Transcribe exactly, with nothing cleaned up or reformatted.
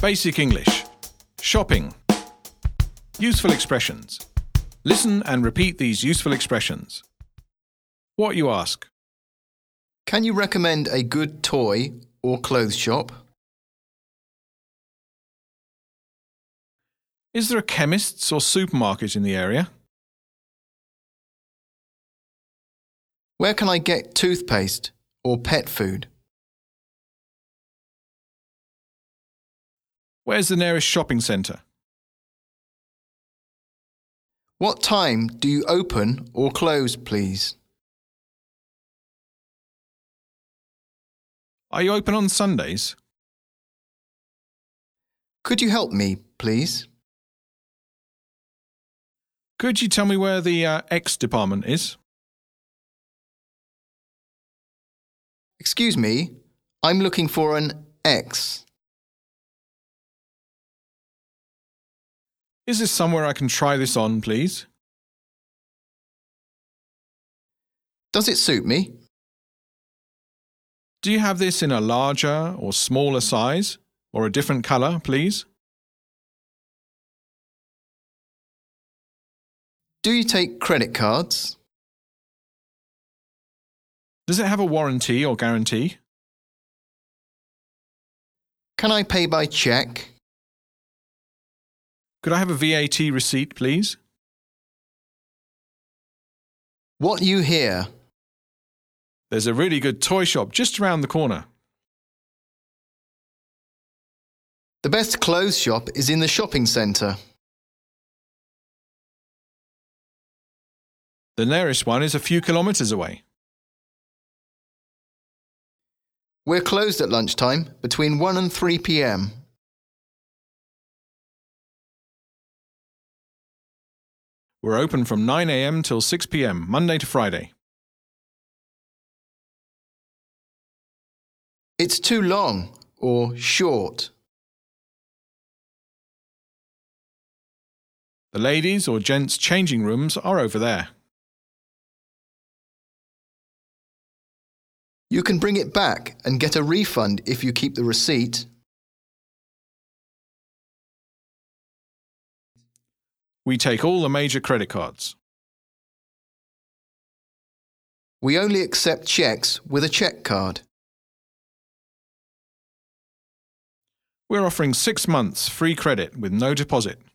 Basic English. Shopping. Useful expressions. Listen and repeat these useful expressions. What you ask. Can you recommend a good toy or clothes shop? Is there a chemist's or supermarket in the area? Where can I get toothpaste or pet food? Where's the nearest shopping centre? What time do you open or close, please? Are you open on Sundays? Could you help me, please? Could you tell me where the uh, X department is? Excuse me, I'm looking for an X. Is there somewhere I can try this on, please? Does it suit me? Do you have this in a larger or smaller size, or a different colour, please? Do you take credit cards? Does it have a warranty or guarantee? Can I pay by cheque? Could I have a V A T receipt, please? What you hear? There's a really good toy shop just around the corner. The best clothes shop is in the shopping centre. The nearest one is a few kilometres away. We're closed at lunchtime between one and three p m. We're open from nine a m till six p m, Monday to Friday. It's too long or short. The ladies' or gents' changing rooms are over there. You can bring it back and get a refund if you keep the receipt. We take all the major credit cards. We only accept cheques with a cheque card. We're offering six months free credit with no deposit.